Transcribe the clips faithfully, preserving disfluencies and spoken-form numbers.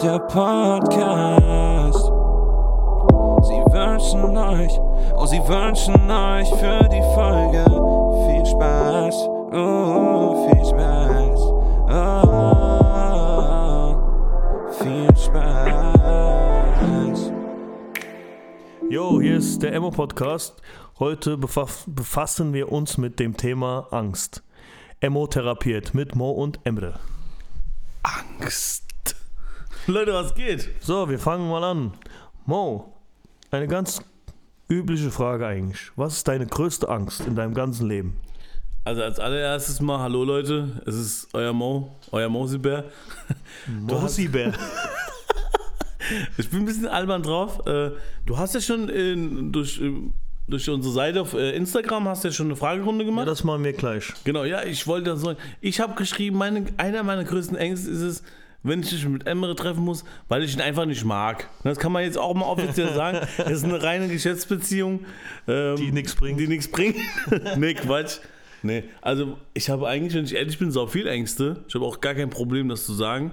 der Podcast. Sie wünschen euch, oh sie wünschen euch für die Folge viel Spaß, oh viel Spaß, oh viel Spaß. Jo, hier ist der Emo-Podcast. Heute befass, befassen wir uns mit dem Thema Angst. Emo therapiert mit Mo und Emre. Angst. Leute, was geht? So, wir fangen mal an. Mo, eine ganz übliche Frage eigentlich. Was ist deine größte Angst in deinem ganzen Leben? Also als allererstes mal, hallo Leute, es ist euer Mo, euer Mosibär. Mosibär. Ich bin ein bisschen albern drauf. Du hast ja schon in, durch, durch unsere Seite auf Instagram hast ja schon eine Fragerunde gemacht. Ja, das machen wir gleich. Genau, ja, ich wollte das sagen. Ich habe geschrieben, meine, einer meiner größten Ängste ist es, wenn ich mich mit Emre treffen muss, weil ich ihn einfach nicht mag. Das kann man jetzt auch mal offiziell sagen. Das ist eine reine Geschäftsbeziehung. Ähm, Die nichts bringt. Die nichts bringt. Nee, Quatsch. Nee, also ich habe eigentlich, wenn ich ehrlich bin, so viel Ängste. Ich habe auch gar kein Problem, das zu sagen.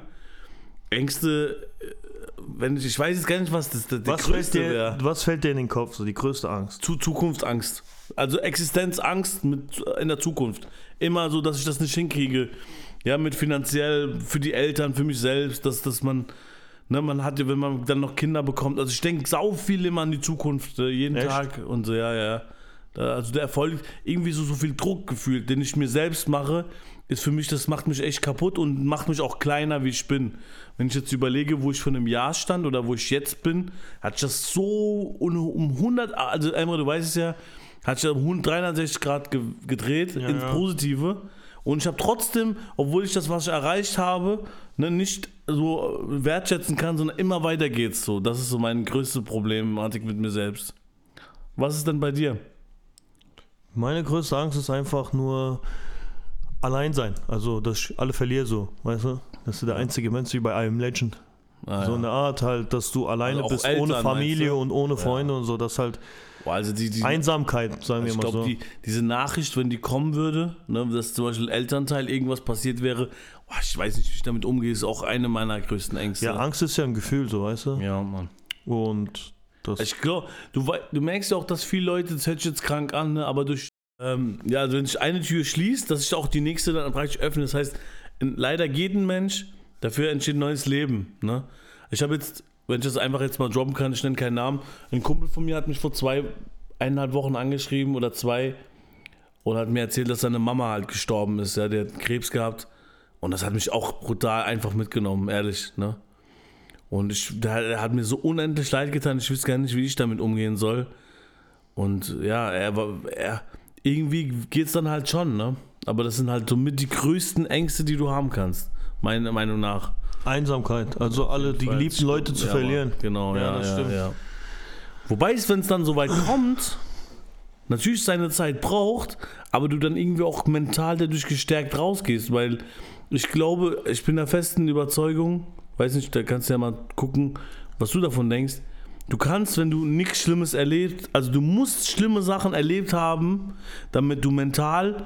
Ängste, wenn ich, ich weiß jetzt gar nicht, was das, das was größte fällt dir, wäre. Was fällt dir in den Kopf, so die größte Angst? Zu Zukunftsangst. Also Existenzangst mit, in der Zukunft. Immer so, dass ich das nicht hinkriege. Ja, mit finanziell, für die Eltern, für mich selbst, dass, dass man, ne, man hat ja, wenn man dann noch Kinder bekommt, also ich denke sau viel immer an die Zukunft, äh, jeden Echt? Tag und so, ja, ja. Da, also der Erfolg, irgendwie so, so viel Druck gefühlt, den ich mir selbst mache, ist für mich, das macht mich echt kaputt und macht mich auch kleiner, wie ich bin. Wenn ich jetzt überlege, wo ich vor einem Jahr stand oder wo ich jetzt bin, hat sich das so um hundert, also Emre, du weißt es ja, hat sich um dreihundertsechzig Grad ge- gedreht Ja, ins ja. Positive. Und ich habe trotzdem, obwohl ich das, was ich erreicht habe, ne, nicht so wertschätzen kann, sondern immer weiter geht's so. Das ist so meine größte Problematik mit mir selbst. Was ist denn bei dir? Meine größte Angst ist einfach nur allein sein. Also, dass ich alle verliere so, weißt du? Dass du der einzige Mensch wie bei I Am Legend. Ah, So ja. eine Art halt, dass du alleine Also auch bist, Eltern, ohne Familie meinst du? und ohne Freunde und so. Das halt Boah, also die, die, Einsamkeit, sagen wir ich mal glaube, so. die, diese Nachricht, wenn die kommen würde, ne, dass zum Beispiel Elternteil irgendwas passiert wäre, boah, ich weiß nicht, wie ich damit umgehe, ist auch eine meiner größten Ängste. Ja, Angst ist ja ein Gefühl, so, weißt du? Ja, Mann. Und das... Ich glaube, du, wei- du merkst ja auch, dass viele Leute, das hört sich jetzt krank an, ne, aber durch, ähm, ja, also wenn sich eine Tür schließt, dass sich auch die nächste dann praktisch öffnet. Das heißt, in, leider geht ein Mensch, dafür entsteht ein neues Leben. Ne? Ich habe jetzt, wenn ich das einfach jetzt mal droppen kann, ich nenne keinen Namen, ein Kumpel von mir hat mich vor zwei, eineinhalb Wochen angeschrieben oder zwei und hat mir erzählt, dass seine Mama halt gestorben ist. Ja, der hat Krebs gehabt und das hat mich auch brutal einfach mitgenommen, ehrlich. Ne? Und ich, der hat mir so unendlich leid getan, ich wüsste gar nicht, wie ich damit umgehen soll. Und ja, er war, er, irgendwie geht's dann halt schon, ne? Aber das sind halt somit die größten Ängste, die du haben kannst, meiner Meinung nach. Einsamkeit, also alle die geliebten Leute zu Ja, verlieren. Mann, genau, Ja, ja, das ja, stimmt. ja. Wobei es, wenn es dann so weit kommt, natürlich seine Zeit braucht, aber du dann irgendwie auch mental dadurch gestärkt rausgehst, weil ich glaube, ich bin der festen Überzeugung, weiß nicht, da kannst du ja mal gucken, was du davon denkst. Du kannst, wenn du nichts Schlimmes erlebt, also du musst schlimme Sachen erlebt haben, damit du mental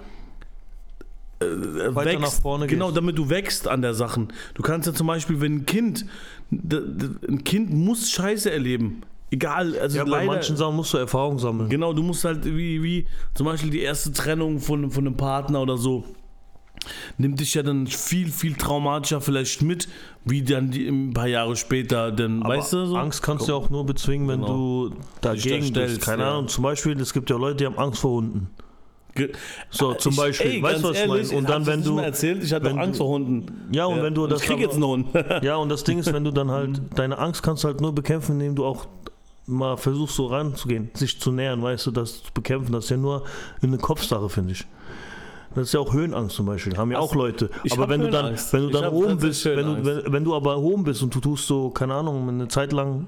äh, Weiter wächst. nach vorne Genau, gehst. damit du wächst an der Sachen. Du kannst ja zum Beispiel, wenn ein Kind, d- d- ein Kind muss Scheiße erleben. Egal, also Ja, bei leider, manchen Sachen musst du Erfahrung sammeln. genau, du musst halt wie, wie zum Beispiel die erste Trennung von, von einem Partner oder so, nimmt dich ja dann viel, viel traumatischer vielleicht mit, wie dann die, ein paar Jahre später, dann, Aber weißt du so? Angst kannst du ja auch nur bezwingen, wenn Genau. du dagegen Dich da bist. stellst, Keine ja. Ahnung, zum Beispiel, es gibt ja Leute, die haben Angst vor Hunden. Ge- So, zum Ich- Beispiel, ey, weißt du, ganz was ich meine? ehrlich, Und dann, hab wenn ich du... mir erzählt, ich hatte wenn auch Angst du- vor Hunden. Ja, und wenn du das ich krieg aber- jetzt einen Hund. Ja, und das Ding ist, wenn du dann halt, deine Angst kannst du halt nur bekämpfen, indem du auch mal versuchst, so ranzugehen, sich zu nähern, weißt du, das zu bekämpfen, das ist ja nur eine Kopfsache, finde ich. Das ist ja auch Höhenangst zum Beispiel, haben ja Ach, auch Leute. ich Aber hab wenn du dann, Höhenangst. wenn du Ich dann hab oben bist, tatsächlich wenn du, Höhenangst. wenn, wenn du aber oben bist und du tust so, keine Ahnung, eine Zeit lang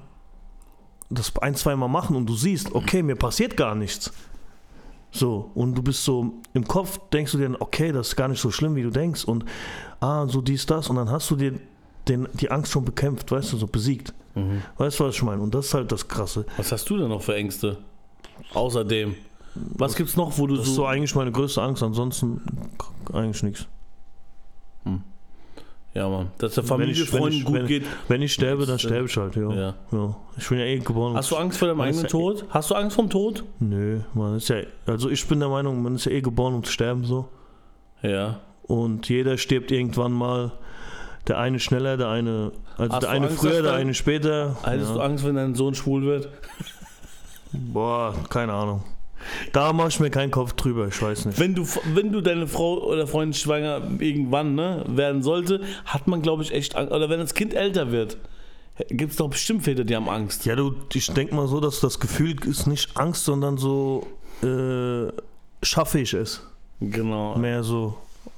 das ein, zwei Mal machen und du siehst, okay, mir passiert gar nichts. So, und du bist so, im Kopf denkst du dir, okay, das ist gar nicht so schlimm, wie du denkst und ah, so dies, das und dann hast du dir den, die Angst schon bekämpft, weißt du, so besiegt. Mhm. Weißt du, was ich meine? Und das ist halt das Krasse. Was hast du denn noch für Ängste? Außerdem. Was gibt's noch, wo du Das ist so... so eigentlich meine größte Angst, ansonsten eigentlich nichts. Ja, Mann. Dass der Wenn Familie, ich, wenn Freunden ich, gut wenn, geht. wenn ich sterbe, dann sterbe ich halt, ja. Ja. ja. Ich bin ja eh geboren. Hast du Angst vor deinem Man ist eigenen ja Tod? Hast du Angst vom Tod? Nö, man ist ja, also ich bin der Meinung, man ist ja eh geboren, um zu sterben, so. Ja. Und jeder stirbt irgendwann mal. Der eine schneller, der eine, also Hast der du eine Angst, früher, dass der dein- eine später. Hättest ja. du Angst, wenn dein Sohn schwul wird? Boah, keine Ahnung. Da mache ich mir keinen Kopf drüber, ich weiß nicht. Wenn du, wenn du deine Frau oder Freundin schwanger irgendwann ne, werden sollte, hat man, glaube ich, echt Angst. Oder wenn das Kind älter wird, gibt es doch bestimmt Väter, die haben Angst. Ja, du, ich denke mal so, dass das Gefühl ist nicht Angst, sondern so äh, schaffe ich es. Genau. Mehr so.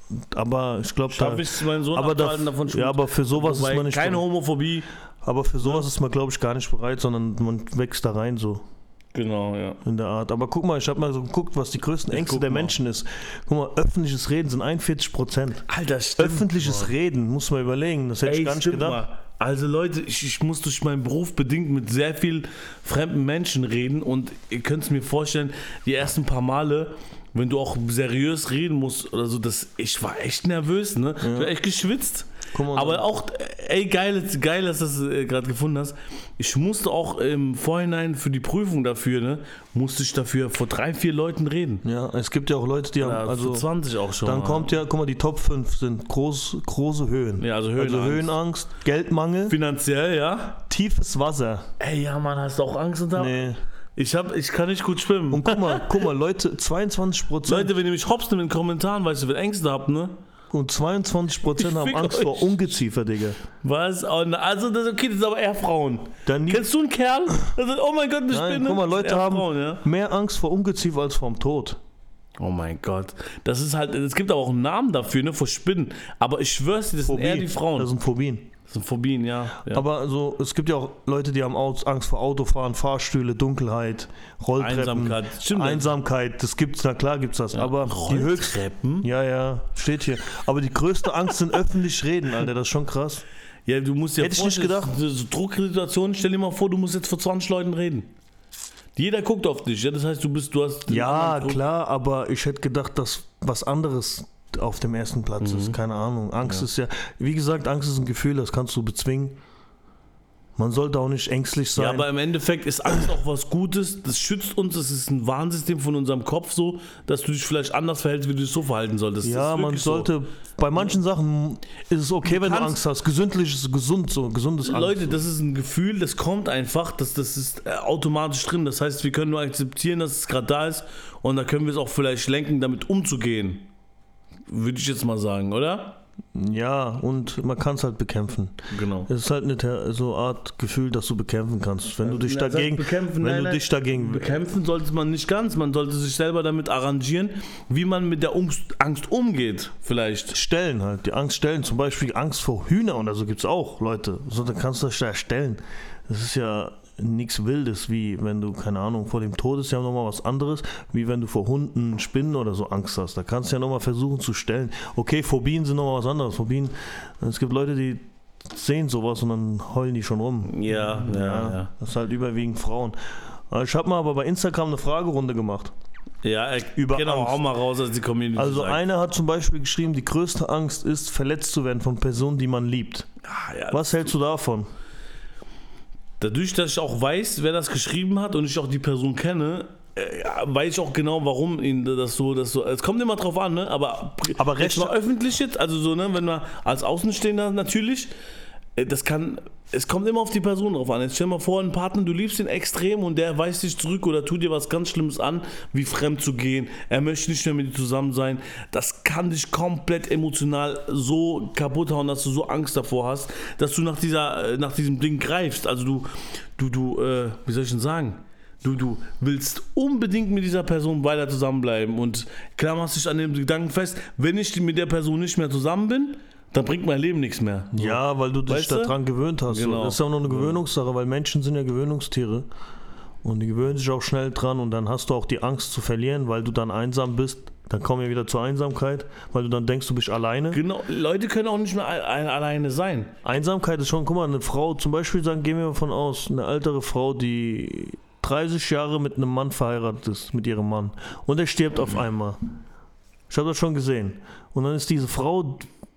Aber ich glaube, da. Schaffe ich es, meinen Sohn aber da, abzuhalten, davon schwul- ja, aber für sowas Wobei, ist man nicht. keine Homophobie. Aber für sowas ist man, glaube ich, gar nicht bereit, sondern man wächst da rein so. Genau, ja. In der Art. Aber guck mal, ich habe mal so geguckt, was die größten Ängste guck der mal. Menschen ist. Guck mal, öffentliches Reden sind einundvierzig Prozent. Alter, stimmt. Öffentliches Reden, muss man überlegen. Das hätte Ey, ich gar nicht stimmt gedacht. mal. Also Leute, ich, ich muss durch meinen Beruf bedingt mit sehr vielen fremden Menschen reden und ihr könnt es mir vorstellen, die ersten paar Male, wenn du auch seriös reden musst oder so, das, ich war echt nervös, ne? Ich war echt geschwitzt. Guck mal, Aber auch, ey, geil, geil, dass du das äh, gerade gefunden hast. Ich musste auch im Vorhinein für die Prüfung dafür, ne, musste ich dafür vor drei, vier Leuten reden. Ja, es gibt ja auch Leute, die haben, Ja, also vor zwanzig auch schon. dann kommt ja, guck mal, die Top fünf sind groß, große Höhen. Ja, also Höhenangst. Also Höhenangst, Geldmangel, Finanziell, ja. tiefes Wasser. Ey, ja, Mann, hast du auch Angst und da? Nee. Ich, hab, ich kann nicht gut schwimmen. Und guck mal, guck mal, Leute, zweiundzwanzig Prozent Leute, wenn ihr mich hops nimmt in den Kommentaren, weißt du, wenn ihr Ängste habt, ne? und zweiundzwanzig Prozent Ich haben fick Angst euch. vor Ungeziefer, Digga. Was? Oh, na, also, das, okay, das sind aber eher Frauen. Dann nie, Kennst du einen Kerl? Das ist, oh mein Gott, eine nein, Spinne. guck mal, Das sind Leute eher haben Frauen, ja? mehr Angst vor Ungeziefer als vor dem Tod. Oh mein Gott. Das ist halt, es gibt aber auch einen Namen dafür, ne, vor Spinnen. Aber ich schwör's dir, das sind eher die Frauen. Das sind Phobien. Das sind Phobien, ja. ja. Aber also, es gibt ja auch Leute, die haben Autos- Angst vor Autofahren, Fahrstühle, Dunkelheit, Rolltreppen. Einsamkeit. Stimmt das? Einsamkeit, das gibt's, na klar gibt's das. Aber die höchste. Rolltreppen? Ja, ja, steht hier. Aber die größte Angst sind öffentlich reden, Alter, das ist schon krass. Ja, du musst dir Hätte ich nicht vorstellen, gedacht. So Drucksituationen, stell dir mal vor, du musst jetzt vor zwanzig Leuten reden. Jeder guckt auf dich, ja, das heißt, du bist, du hast... Ja, klar, aber ich hätte gedacht, dass was anderes auf dem ersten Platz Mhm. ist. Keine Ahnung. Angst ist ja, wie gesagt, Angst ist ein Gefühl, das kannst du bezwingen. Man sollte auch nicht ängstlich sein. Ja, aber im Endeffekt ist Angst auch was Gutes. Das schützt uns. Das ist ein Warnsystem von unserem Kopf so, dass du dich vielleicht anders verhältst, wie du dich so verhalten solltest. Das Ja, ist man wirklich sollte, bei manchen Sachen ist es okay, wenn du kannst- Angst hast. Gesündlich ist gesund, so gesundes so. Angst. Leute, das ist ein Gefühl, das kommt einfach, das, das ist äh, automatisch drin. Das heißt, wir können nur akzeptieren, dass es gerade da ist und da können wir es auch vielleicht lenken, damit umzugehen. Würde ich jetzt mal sagen, oder? Ja, und man kann es halt bekämpfen. Genau. Es ist halt eine Ter- so Art Gefühl, das du bekämpfen kannst. Wenn du dich Na, dagegen, das heißt bekämpfen, wenn nein, du nein. dich dagegen, Bekämpfen sollte man nicht ganz. Man sollte sich selber damit arrangieren, wie man mit der um Angst umgeht, vielleicht. stellen halt, die Angst stellen, zum Beispiel Angst vor Hühnern oder so gibt es auch, Leute. So, dann kannst du das da stellen. Das ist ja nichts Wildes, wie wenn du, keine Ahnung, vor dem Tod ist ja nochmal was anderes, wie wenn du vor Hunden, Spinnen oder so Angst hast. Da kannst du ja nochmal versuchen zu stellen. Okay, Phobien sind nochmal was anderes. Phobien, es gibt Leute, die sehen sowas und dann heulen die schon rum. Ja, ja, ja. Das ist halt überwiegend Frauen. Ich habe mal aber bei Instagram eine Fragerunde gemacht. Ja, äh, Über genau, Angst. hau mal raus, als die Community Also sagt. einer hat zum Beispiel geschrieben, die größte Angst ist, verletzt zu werden von Personen, die man liebt. Ah, ja. Was hältst du davon? Dadurch, dass ich auch weiß, wer das geschrieben hat und ich auch die Person kenne, äh, ja, weiß ich auch genau, warum ihn das so, das so. Es kommt immer drauf an, ne? Aber, Aber jetzt recht- mal öffentlich jetzt, also so, ne, wenn man als Außenstehender natürlich, äh, das kann, es kommt immer auf die Person drauf an. Jetzt stell dir mal vor, einen Partner, du liebst ihn extrem und der weist dich zurück oder tut dir was ganz Schlimmes an, wie fremd zu gehen. Er möchte nicht mehr mit dir zusammen sein. Das kann dich komplett emotional so kaputt hauen, dass du so Angst davor hast, dass du nach dieser, äh, nach diesem Ding greifst. Also du, du, du, äh, wie soll ich denn sagen? Du, du willst unbedingt mit dieser Person weiter zusammenbleiben und klammerst dich an dem Gedanken fest, wenn ich mit der Person nicht mehr zusammen bin, dann bringt mein Leben nichts mehr. So. Ja, weil du dich Weißt du? daran gewöhnt hast. Genau. So. Das ist ja auch noch eine Gewöhnungssache, weil Menschen sind ja Gewöhnungstiere. Und die gewöhnen sich auch schnell dran und dann hast du auch die Angst zu verlieren, weil du dann einsam bist. Dann kommen wir wieder zur Einsamkeit, weil du dann denkst, du bist alleine. Genau, Leute können auch nicht mehr al- al- alleine sein. Einsamkeit ist schon, guck mal, eine Frau, zum Beispiel sagen, gehen wir mal von aus, eine ältere Frau, die dreißig Jahre mit einem Mann verheiratet ist, mit ihrem Mann. Und er stirbt auf einmal. Ich habe das schon gesehen. Und dann ist diese Frau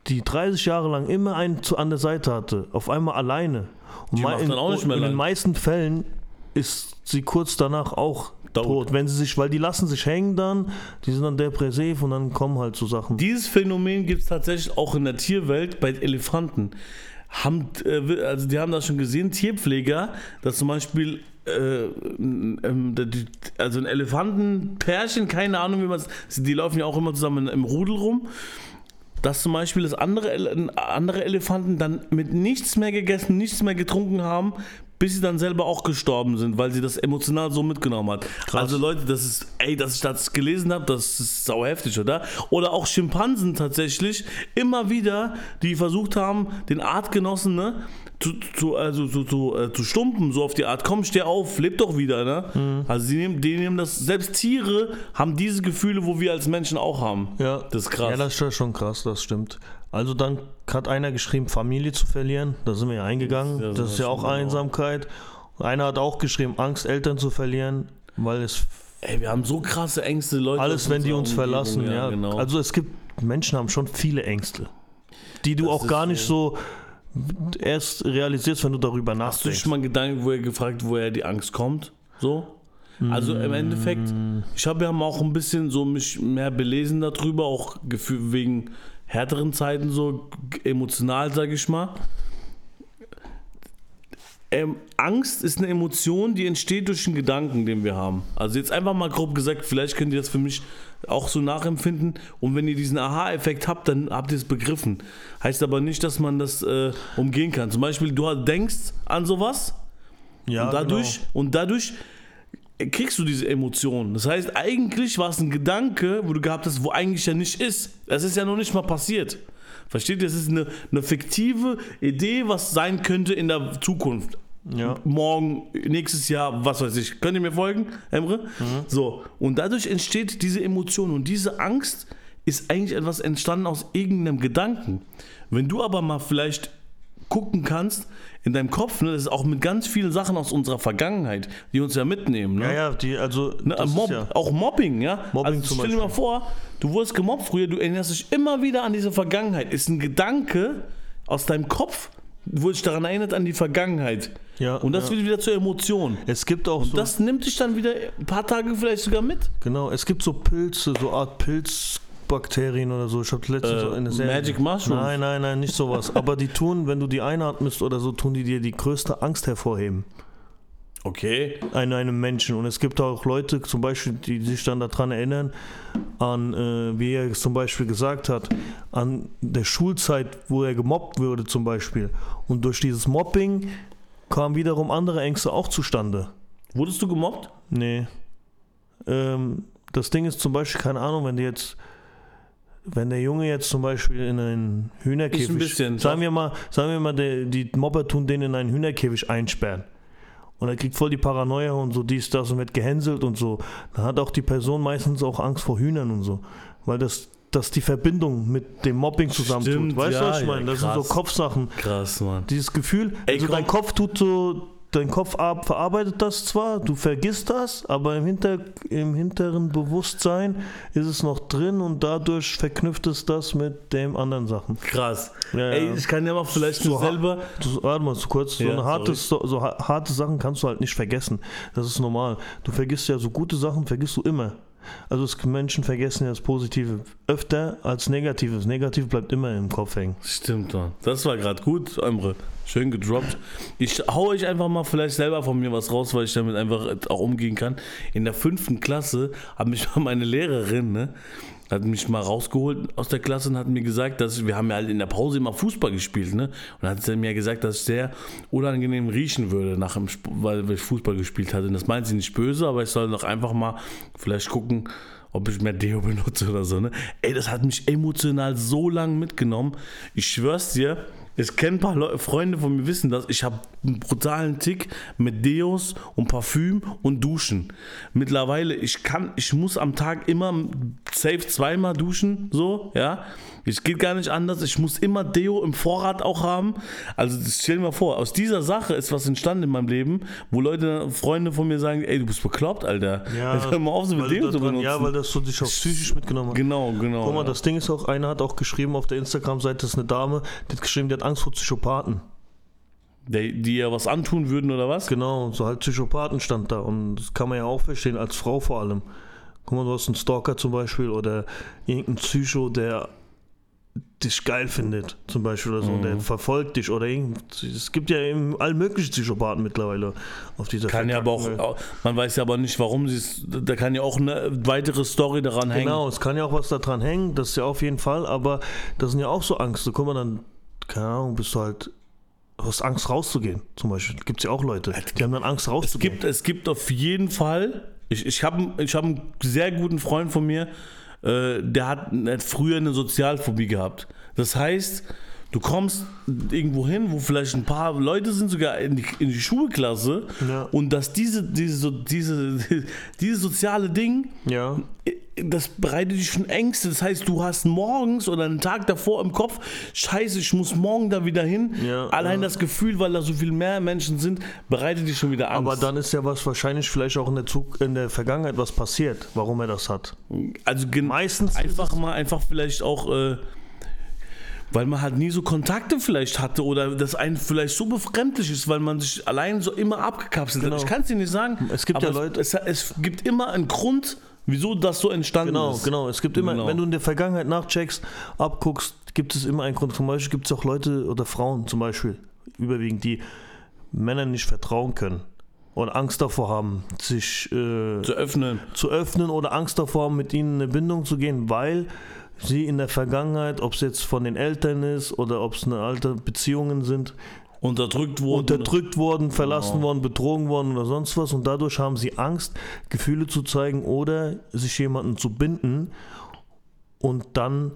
die dreißig Jahre lang immer einen zu, an der Seite hatte, auf einmal alleine. Und Die mei- macht in, dann auch nicht mehr in den lang. meisten Fällen ist sie kurz danach auch Tot. tot. Wenn sie sich, weil die lassen sich hängen dann, die sind dann depressiv und dann kommen halt so Sachen. Dieses Phänomen gibt es tatsächlich auch in der Tierwelt bei Elefanten. Haben, äh, also die haben das schon gesehen, Tierpfleger, dass zum Beispiel äh, ähm, die- also ein Elefantenpärchen, keine Ahnung wie man es, die laufen ja auch immer zusammen im Rudel rum, dass zum Beispiel das andere, Ele- andere Elefanten dann mit nichts mehr gegessen, nichts mehr getrunken haben, bis sie dann selber auch gestorben sind, weil sie das emotional so mitgenommen hat. Also Leute, das ist, ey, dass ich das gelesen habe, das ist sau heftig, oder? Oder auch Schimpansen tatsächlich, immer wieder, die versucht haben, den Artgenossen, ne, zu, zu, also, zu, zu, äh, zu stumpen, so auf die Art, komm, steh auf, leb doch wieder, ne? Mhm. Also die nehmen, die nehmen das, selbst Tiere haben diese Gefühle, wo wir als Menschen auch haben. Ja, Das ist krass. Ja, das ist schon krass, das stimmt. Also dann hat einer geschrieben, Familie zu verlieren. Da sind wir ja eingegangen. Ja, Das sowas ist ja auch schon, genau. Einsamkeit. Einer hat auch geschrieben, Angst, Eltern zu verlieren, weil es Ey, wir haben so krasse Ängste, Leute. alles, aus wenn die unserer uns Umgebung, verlassen. Ja, genau. Also es gibt, Menschen haben schon viele Ängste, die du Das auch ist gar nicht so. so erst realisierst, wenn du darüber Hast du nachdenkst. dich mal Gedanken, wo er gefragt, woher die Angst kommt? So? Also im Endeffekt, ich habe ja mal auch ein bisschen so mich mehr belesen darüber, auch gefühl- wegen härteren Zeiten so g- emotional, sage ich mal. Ähm, Angst ist eine Emotion, die entsteht durch den Gedanken, den wir haben. Also jetzt einfach mal grob gesagt, vielleicht könnt ihr das für mich auch so nachempfinden. Und wenn ihr diesen Aha-Effekt habt, dann habt ihr es begriffen. Heißt aber nicht, dass man das äh, umgehen kann. Zum Beispiel, du denkst an sowas ja, und dadurch, genau. und dadurch kriegst du diese Emotionen. Das heißt, eigentlich war es ein Gedanke, wo du gehabt hast, wo eigentlich ja nicht ist. Das ist ja noch nicht mal passiert. Versteht ihr? Das ist eine, eine fiktive Idee, was sein könnte in der Zukunft. Ja. Morgen, nächstes Jahr, was weiß ich. Könnt ihr mir folgen, Emre? So, und dadurch entsteht diese Emotion und diese Angst ist eigentlich etwas entstanden aus irgendeinem Gedanken. Wenn du aber mal vielleicht gucken kannst in deinem Kopf, ne, das ist auch mit ganz vielen Sachen aus unserer Vergangenheit, die uns ja mitnehmen. Ne? Ja, ja, die, also Ne, das Mob, ist ja, auch Mobbing, ja. Mobbing also zum stell dir mal Beispiel. vor, du wurdest gemobbt früher, du erinnerst dich immer wieder an diese Vergangenheit. Ist ein Gedanke aus deinem Kopf, wo dich daran erinnert an die Vergangenheit. Ja, Und das ja. wird wieder zur Emotion. es gibt auch so, Das nimmt dich dann wieder ein paar Tage vielleicht sogar mit. genau, es gibt so Pilze, so Art Pilzbakterien oder so. Ich habe letztens Äh, so eine Serie. Magic Mushrooms? Nein, nein, nein, nicht sowas. Aber die tun, wenn du die einatmest oder so, tun die dir die größte Angst hervorheben. Okay. An einem Menschen. Und es gibt auch Leute, zum Beispiel, die sich dann daran erinnern, an, äh, wie er es zum Beispiel gesagt hat, an der Schulzeit, wo er gemobbt wurde zum Beispiel. Und durch dieses Mobbing kamen wiederum andere Ängste auch zustande. Wurdest du gemobbt? Nee. Ähm, das Ding ist zum Beispiel, keine Ahnung, wenn die jetzt, wenn der Junge jetzt zum Beispiel in einen Hühnerkäfig, Ist ein bisschen, sagen doch. wir mal, sagen wir mal, der, die Mobber tun den in einen Hühnerkäfig einsperren. Und er kriegt voll die Paranoia und so dies, das und wird gehänselt und so. Dann hat auch die Person meistens auch Angst vor Hühnern und so. Weil das, das die Verbindung mit dem Mobbing zusammentut. Stimmt, Weißt du, ja, was ich ja, meine? Das sind so krass. Kopfsachen. Krass, Mann. Dieses Gefühl, Ey, also komm. dein Kopf tut so, dein Kopf ab, verarbeitet das zwar, du vergisst das, aber im, Hinter, im hinteren Bewusstsein ist es noch drin und dadurch verknüpft es das mit den anderen Sachen. Krass. Ja, ja. Ey, ich kann ja mal vielleicht So nur ha- selber. Du, warte mal so kurz, so, Ja, eine hartes, so, so ha- harte Sachen kannst du halt nicht vergessen. Das ist normal. Du vergisst ja so gute Sachen, vergisst du immer. Also es, Menschen vergessen ja das Positive öfter als Negatives. Negativ bleibt immer im Kopf hängen. Stimmt, Mann. Das war gerade gut, Emre. Schön gedroppt. Ich hau euch einfach mal vielleicht selber von mir was raus, weil ich damit einfach auch umgehen kann. In der fünften Klasse hat mich mal meine Lehrerin, ne, hat mich mal rausgeholt aus der Klasse und hat mir gesagt, dass ich, wir haben ja halt in der Pause immer Fußball gespielt, ne? Und dann hat sie mir gesagt, dass ich sehr unangenehm riechen würde, nach dem Sp- weil ich Fußball gespielt hatte. Und das meint sie nicht böse, aber ich soll doch einfach mal vielleicht gucken, ob ich mehr Deo benutze oder so, ne? Ey, das hat mich emotional so lang mitgenommen. Ich schwör's dir, Ich kenne ein paar Leu- Freunde von mir, wissen das. Ich habe einen brutalen Tick mit Deos und Parfüm und Duschen. Mittlerweile, ich kann, ich muss am Tag immer safe zweimal duschen, so, ja. Es geht gar nicht anders. Ich muss immer Deo im Vorrat auch haben. Also stell dir mal vor, aus dieser Sache ist was entstanden in meinem Leben, wo Leute, Freunde von mir sagen, ey, du bist bekloppt, Alter. Ja, Jetzt hör mal auf, so mit weil Deo du zu da dran- benutzen. Ja, weil das so dich auch psychisch mitgenommen hat. Genau, genau. Guck mal, ja. das Ding ist auch, einer hat auch geschrieben auf der Instagram-Seite, das ist eine Dame, die hat geschrieben, die hat Angst vor Psychopathen. Die, die ja was antun würden oder was? Genau, so halt Psychopathen stand da. Und das kann man ja auch verstehen, als Frau vor allem. Guck mal, du hast einen Stalker zum Beispiel oder irgendeinen Psycho, der dich geil findet, zum Beispiel, oder so, Mhm. der verfolgt dich oder irgend. Es gibt ja eben all möglichen Psychopathen mittlerweile auf dieser Kann ja aber verkackten auch, Welt. man weiß ja aber nicht, warum sie es, da kann ja auch eine weitere Story daran hängen. Genau, es kann ja auch was daran hängen, das ist ja auf jeden Fall, aber das sind ja auch so Angst. Guck mal, dann, keine Ahnung, bist du halt, du hast Angst rauszugehen, zum Beispiel. Gibt es ja auch Leute, die haben dann Angst Es rauszugehen. gibt, es gibt auf jeden Fall, ich, ich habe ich hab einen sehr guten Freund von mir, äh, der hat, der hat früher eine Sozialphobie gehabt. Das heißt, du kommst irgendwo hin, wo vielleicht ein paar Leute sind, sogar in die, in die Schulklasse, Ja. und dass diese, diese, so- diese, dieses soziale Ding, Ja. das bereitet dich schon Ängste. Das heißt, du hast morgens oder einen Tag davor im Kopf, scheiße, ich muss morgen da wieder hin. Ja, Allein ja. das Gefühl, weil da so viel mehr Menschen sind, bereitet dich schon wieder Angst. Aber dann ist ja was wahrscheinlich vielleicht auch in der, Zug in der Vergangenheit was passiert, warum er das hat. also gen- Meistens einfach mal, einfach vielleicht auch, äh, weil man halt nie so Kontakte vielleicht hatte oder das einen vielleicht so befremdlich ist, weil man sich allein so immer abgekapselt Genau. hat. Ich kann es dir nicht sagen. Es gibt aber ja Leute- Es, es, es gibt immer einen Grund, wieso das so entstanden Genau, ist. genau. Es gibt immer, Genau. wenn du in der Vergangenheit nachcheckst, abguckst, gibt es immer einen Grund. Zum Beispiel gibt es auch Leute oder Frauen zum Beispiel, überwiegend, die Männern nicht vertrauen können oder Angst davor haben, sich äh, Zu öffnen. zu öffnen oder Angst davor haben, mit ihnen in eine Bindung zu gehen, weil sie in der Vergangenheit, ob es jetzt von den Eltern ist oder ob es eine alte Beziehungen sind, Unterdrückt wurden. unterdrückt worden, verlassen Genau. worden, betrogen worden oder sonst was, und dadurch haben sie Angst, Gefühle zu zeigen oder sich jemanden zu binden und dann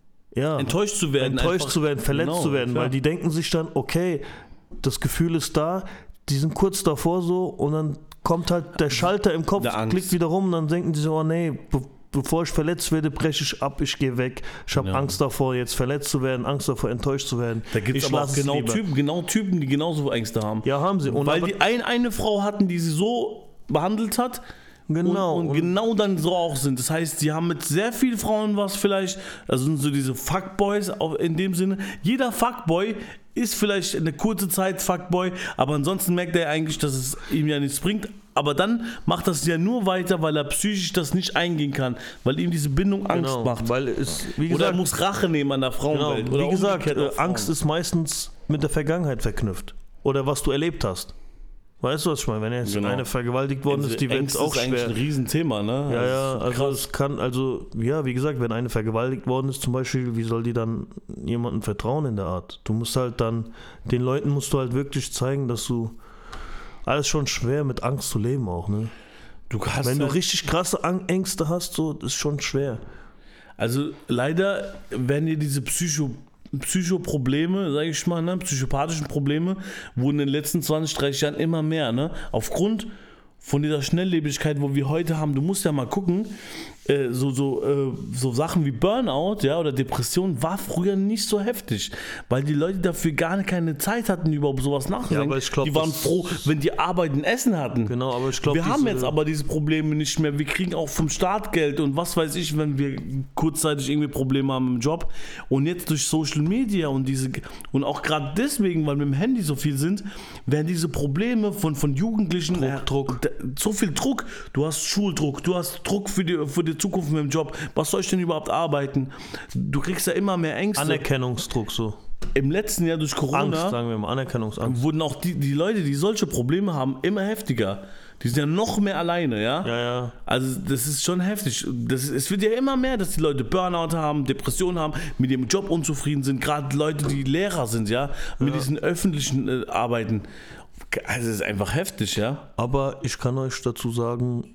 ja, enttäuscht zu werden. enttäuscht einfach. zu werden, verletzt Genau, zu werden, klar. weil die denken sich dann, okay, das Gefühl ist da, die sind kurz davor so und dann kommt halt der Schalter im Kopf, Der Angst. klickt wieder rum und dann denken die so, oh nee, be bevor ich verletzt werde, breche ich ab, ich gehe weg. Ich habe Ja. Angst davor, jetzt verletzt zu werden, Angst davor, enttäuscht zu werden. Da gibt es Ich aber auch lass es genau lieber. Typen, genau Typen, die genauso Ängste haben. Ja, haben sie. Und Weil aber- die ein, eine Frau hatten, die sie so behandelt hat. Genau. Und, und Und- genau dann so auch sind. Das heißt, sie haben mit sehr vielen Frauen was vielleicht, also sind so diese Fuckboys auch in dem Sinne. Jeder Fuckboy ist vielleicht eine kurze Zeit Fuckboy, aber ansonsten merkt er eigentlich, dass es ihm ja nichts bringt. Aber dann macht das ja nur weiter, weil er psychisch das nicht eingehen kann, weil ihm diese Bindung Angst Genau, macht. weil es, wie Oder er gesagt, muss Rache nehmen an der genau, Frauenwelt. Oder wie gesagt umgekehrt äh, auf Frauen. Angst ist meistens mit der Vergangenheit verknüpft. Oder was du erlebt hast. Weißt du, was ich meine? Wenn jetzt Genau. eine vergewaltigt worden ist, die wird Ängste auch ist eigentlich schwer. ein Riesenthema, ne? Ja, Das ja, ist also krass. es kann, also, ja, wie gesagt, wenn eine vergewaltigt worden ist zum Beispiel, wie soll die dann jemandem vertrauen in der Art? Du musst halt dann, den Leuten musst du halt wirklich zeigen, dass du, alles schon schwer mit Angst zu leben auch, ne? Du hast Wenn du halt- richtig krasse Ang- Ängste hast, so, das ist schon schwer. Also leider werden dir diese Psycho, Psychoprobleme, sage ich mal, ne, psychopathischen Probleme, wurden in den letzten zwanzig, dreißig Jahren immer mehr. Ne? Aufgrund von dieser Schnelllebigkeit, wo wir heute haben, du musst ja mal gucken, äh, so, so, äh, so Sachen wie Burnout, ja, oder Depression war früher nicht so heftig, weil die Leute dafür gar keine Zeit hatten, überhaupt sowas nachzudenken. aber ich glaub, die waren das- froh, wenn die Arbeit ein Essen hatten. Genau, aber ich glaube, Wir haben jetzt aber diese Probleme nicht mehr. Wir kriegen auch vom Staat Geld und was weiß ich, wenn wir kurzzeitig irgendwie Probleme haben im Job. Und jetzt durch Social Media und diese und auch gerade deswegen, weil wir mit dem Handy so viel sind, werden diese Probleme von, von Jugendlichen Druck, Druck. Da- so viel Druck. Du hast Schuldruck, du hast Druck für die, für die Zukunft mit dem Job. Was soll ich denn überhaupt arbeiten? Du kriegst ja immer mehr Ängste. Anerkennungsdruck so. Im letzten Jahr durch Corona Angst, sagen wir mal, Anerkennungsangst. wurden auch die, die Leute, die solche Probleme haben, immer heftiger. Die sind ja noch mehr alleine, ja? Ja, ja. Also das ist schon heftig. Das ist, es wird ja immer mehr, dass die Leute Burnout haben, Depressionen haben, mit ihrem Job unzufrieden sind. Gerade Leute, die Lehrer sind, ja, mit diesen öffentlichen äh, Arbeiten. Also es ist einfach heftig, ja. Aber ich kann euch dazu sagen,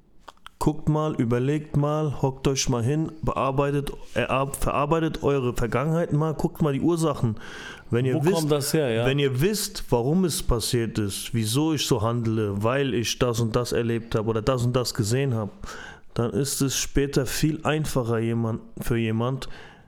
guckt mal, überlegt mal, hockt euch mal hin, bearbeitet, erab, verarbeitet eure Vergangenheit mal, guckt mal die Ursachen, Wenn ihr Wo wisst, kommt das her, ja? Wenn ihr wisst, warum es passiert ist, wieso ich so handle, weil ich das und das erlebt habe oder das und das gesehen habe, dann ist es später viel einfacher jemand, für jemand,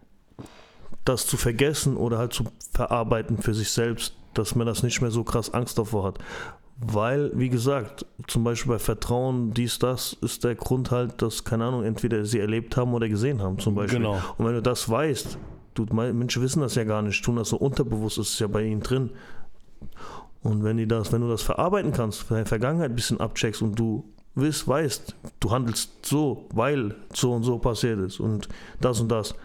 das zu vergessen oder halt zu verarbeiten für sich selbst, dass man das nicht mehr so krass Angst davor hat. Weil, wie gesagt, zum Beispiel bei Vertrauen, dies, das, ist der Grund halt, dass, keine Ahnung, entweder sie erlebt haben oder gesehen haben, zum Beispiel. Genau. Und wenn du das weißt, du, Menschen wissen das ja gar nicht, tun das so unterbewusst, ist es ja bei ihnen drin. Und wenn die das, wenn du das verarbeiten kannst, deine Vergangenheit ein bisschen abcheckst und du weißt, weißt, du handelst so, weil so und so passiert ist und das und das,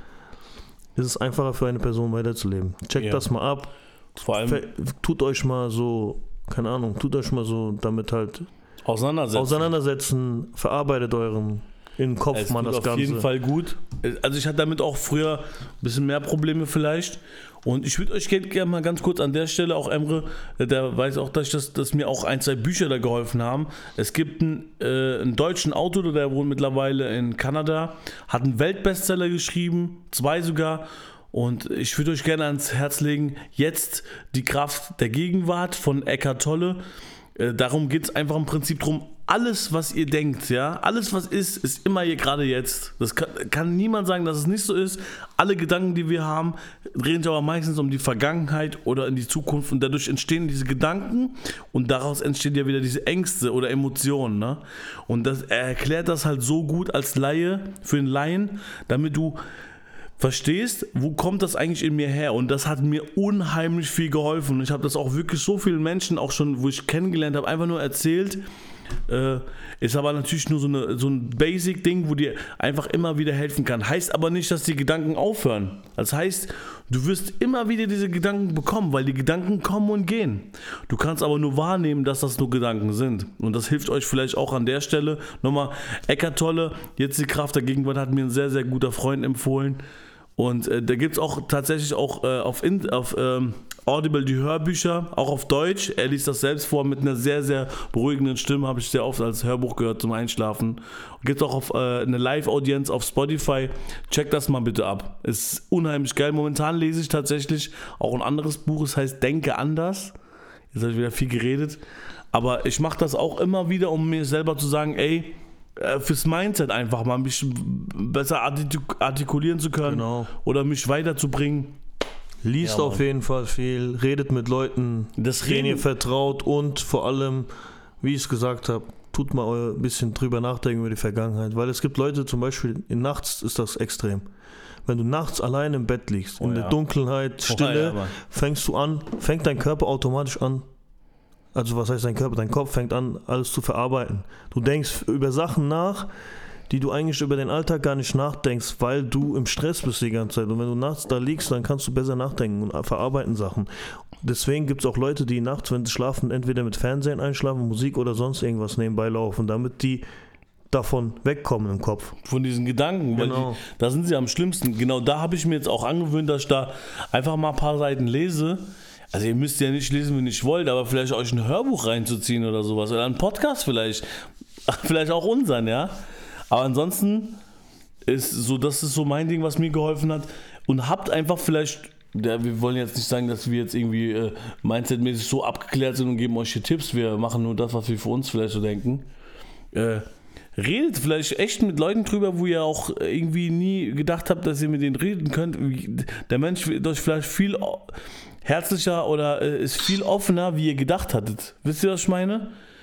ist es einfacher für eine Person weiterzuleben. Checkt Ja. das mal ab. Vor allem Ver- Tut euch mal so, keine Ahnung, tut euch mal so damit halt auseinandersetzen. auseinandersetzen, verarbeitet euren in den Kopf Es mal tut das auf Ganze. jeden Fall gut. Also ich hatte damit auch früher ein bisschen mehr Probleme vielleicht. Und ich würde euch gerne mal ganz kurz an der Stelle, auch Emre, der weiß auch, dass, ich das, dass mir auch ein, zwei Bücher da geholfen haben. Es gibt einen, äh, einen deutschen Autor, der wohnt mittlerweile in Kanada, hat einen Weltbestseller geschrieben, zwei sogar. Und ich würde euch gerne ans Herz legen, jetzt die Kraft der Gegenwart von Eckhart Tolle. Äh, darum geht es einfach im Prinzip drum, alles, was ihr denkt, ja, alles, was ist, ist immer hier gerade jetzt. Das kann, kann niemand sagen, dass es nicht so ist. Alle Gedanken, die wir haben, drehen sich aber meistens um die Vergangenheit oder in die Zukunft und dadurch entstehen diese Gedanken und daraus entstehen ja wieder diese Ängste oder Emotionen, ne? Und das, er erklärt das halt so gut als Laie, für den Laien, damit du verstehst, wo kommt das eigentlich in mir her? Und das hat mir unheimlich viel geholfen. Und ich habe das auch wirklich so vielen Menschen auch schon, wo ich kennengelernt habe, einfach nur erzählt. Äh, ist aber natürlich nur so, eine, so ein Basic-Ding, wo dir einfach immer wieder helfen kann. Heißt aber nicht, dass die Gedanken aufhören. Das heißt, du wirst immer wieder diese Gedanken bekommen, weil die Gedanken kommen und gehen. Du kannst aber nur wahrnehmen, dass das nur Gedanken sind. Und das hilft euch vielleicht auch an der Stelle. Nochmal, Eckhart Tolle, jetzt die Kraft der Gegenwart, hat mir ein sehr, sehr guter Freund empfohlen. Und äh, da gibt es auch tatsächlich auch äh, auf, in, auf ähm, Audible die Hörbücher, auch auf Deutsch. Er liest das selbst vor mit einer sehr, sehr beruhigenden Stimme, habe ich sehr oft als Hörbuch gehört zum Einschlafen. Gibt es auch auf, äh, eine Live-Audienz auf Spotify. Checkt das mal bitte ab. Ist unheimlich geil. Momentan lese ich tatsächlich auch ein anderes Buch, es heißt Denke anders. Jetzt habe ich wieder viel geredet. Aber ich mache das auch immer wieder, um mir selber zu sagen, ey, fürs Mindset einfach mal ein bisschen besser artikulieren zu können, Genau. Oder mich weiterzubringen. Liest Ja, auf Mann. jeden Fall viel, redet mit Leuten, Das denen ihr Reden- vertraut und vor allem, wie ich es gesagt habe, tut mal ein bisschen drüber nachdenken über die Vergangenheit, weil es gibt Leute, zum Beispiel in nachts ist das extrem. Wenn du nachts allein im Bett liegst, Oh in ja. der Dunkelheit, Oh Stille, ja, Mann. fängst du an, fängt dein Körper automatisch an, also was heißt dein Körper, dein Kopf fängt an, alles zu verarbeiten. Du denkst über Sachen nach, die du eigentlich über den Alltag gar nicht nachdenkst, weil du im Stress bist die ganze Zeit. Und wenn du nachts da liegst, dann kannst du besser nachdenken und verarbeiten Sachen. Deswegen gibt es auch Leute, die nachts, wenn sie schlafen, entweder mit Fernsehen einschlafen, Musik oder sonst irgendwas nebenbei laufen, damit die davon wegkommen im Kopf. Von diesen Gedanken, weil Genau. die, da sind sie am schlimmsten. Genau da habe ich mir jetzt auch angewöhnt, dass ich da einfach mal ein paar Seiten lese. Also ihr müsst ja nicht lesen, wenn ihr nicht wollt, aber vielleicht euch ein Hörbuch reinzuziehen oder sowas. Oder einen Podcast vielleicht. Vielleicht auch unseren, ja. Aber ansonsten ist so, das ist so mein Ding, was mir geholfen hat. Und habt einfach vielleicht, ja, wir wollen jetzt nicht sagen, dass wir jetzt irgendwie äh, mindsetmäßig so abgeklärt sind und geben euch hier Tipps. Wir machen nur das, was wir für uns vielleicht so denken. Äh, redet vielleicht echt mit Leuten drüber, wo ihr auch irgendwie nie gedacht habt, dass ihr mit denen reden könnt. Der Mensch wird euch vielleicht viel herzlicher oder äh, ist viel offener, wie ihr gedacht hattet. Wisst ihr, was ich meine?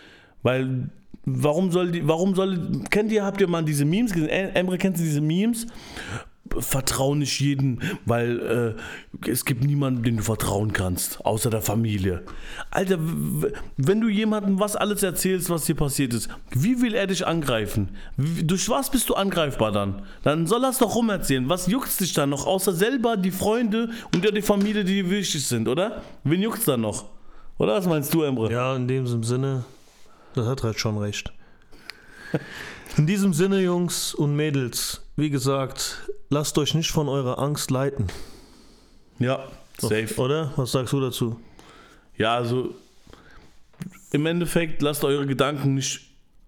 Weil, warum soll die, warum soll, kennt ihr, habt ihr mal diese Memes gesehen? Emre, kennst du diese Memes? Vertrau nicht jeden, weil äh, es gibt niemanden, den du vertrauen kannst, außer der Familie. Alter, w- wenn du jemandem was alles erzählst, was dir passiert ist, wie will er dich angreifen? Wie, durch was bist du angreifbar dann? Dann soll er es doch rumerzählen. Was juckt's dich dann noch, außer selber die Freunde und ja die Familie, die dir wichtig sind, oder? Wen juckt's dann noch? Oder was meinst du, Emre? Ja, in dem Sinne, das hat halt schon recht. In diesem Sinne, Jungs und Mädels, wie gesagt, lasst euch nicht von eurer Angst leiten. Ja, safe. Oder? Was sagst du dazu? Ja, also im Endeffekt lasst eure Gedanken nicht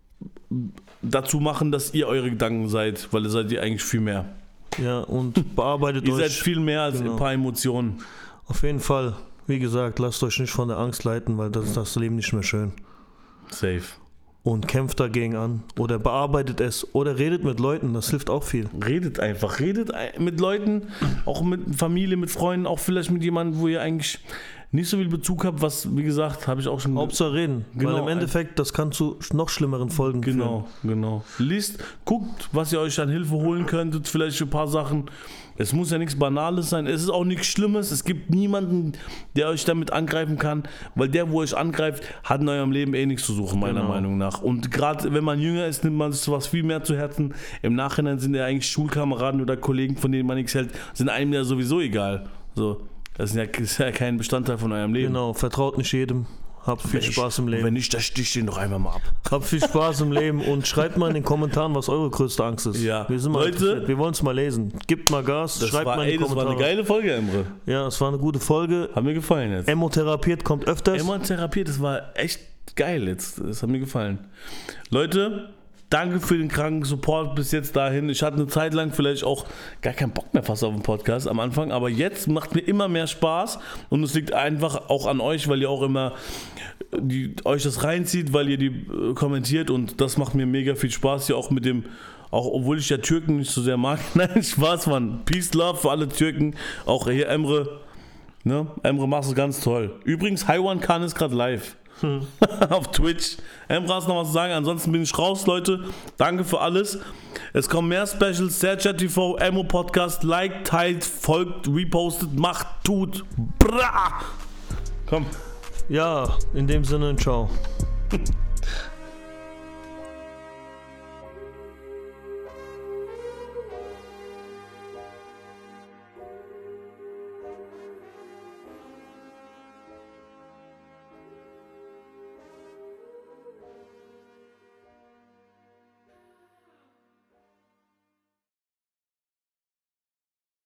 dazu machen, dass ihr eure Gedanken seid, weil ihr seid ihr eigentlich viel mehr. Ja, und bearbeitet Ihr seid euch viel mehr als Genau. ein paar Emotionen. Auf jeden Fall, wie gesagt, lasst euch nicht von der Angst leiten, weil das ist das Leben nicht mehr schön. Safe. Und kämpft dagegen an oder bearbeitet es oder redet mit Leuten, das hilft auch viel. Redet einfach, redet mit Leuten, auch mit Familie, mit Freunden, auch vielleicht mit jemandem, wo ihr eigentlich nicht so viel Bezug habt, was, wie gesagt, habe ich auch schon... Hauptsache reden, Genau. weil im Endeffekt, das kann zu noch schlimmeren Folgen Genau, genau. Liest, guckt, was ihr euch an Hilfe holen könntet, vielleicht für ein paar Sachen. Es muss ja nichts Banales sein, es ist auch nichts Schlimmes. Es gibt niemanden, der euch damit angreifen kann, weil der, wo euch angreift, hat in eurem Leben eh nichts zu suchen, meiner Genau. Meinung nach. Und gerade wenn man jünger ist, nimmt man sich sowas viel mehr zu Herzen. Im Nachhinein sind ja eigentlich Schulkameraden oder Kollegen, von denen man nichts hält, sind einem ja sowieso egal. So, das ist ja, ist ja kein Bestandteil von eurem Leben. Genau, vertraut nicht jedem. Habt viel Wenn ich- Spaß im Leben. Wenn nicht, dann stich den doch einfach mal ab. Habt viel Spaß im Leben und schreibt mal in den Kommentaren, was eure größte Angst ist. Ja. Wir sind mal Leute, interessiert. Wir wollen es mal lesen. Gebt mal Gas, Das, schreibt war, mal in die ey, das war Kommentare. eine geile Folge, Emre. Ja, es war eine gute Folge. Hat mir gefallen jetzt. Emotherapiert kommt öfters. Emma therapiert, das war echt geil jetzt. Das hat mir gefallen. Leute, danke für den kranken Support bis jetzt dahin. Ich hatte eine Zeit lang vielleicht auch gar keinen Bock mehr fast auf den Podcast am Anfang, aber jetzt macht mir immer mehr Spaß und es liegt einfach auch an euch, weil ihr auch immer die, euch das reinzieht, weil ihr die äh, kommentiert und das macht mir mega viel Spaß hier auch mit dem, auch obwohl ich ja Türken nicht so sehr mag. Nein, Spaß, Mann. Peace, Love für alle Türken. Auch hier Emre. Ne? Emre macht es ganz toll. Übrigens, Haiwan Khan ist gerade live. Auf Twitch. Emre, hast noch was zu sagen? Ansonsten bin ich raus, Leute. Danke für alles. Es kommen mehr Specials. Sercha T V, Emo Podcast. Like, teilt, folgt, repostet, macht, tut. Bra! Komm. Ja, in dem Sinne, ciao.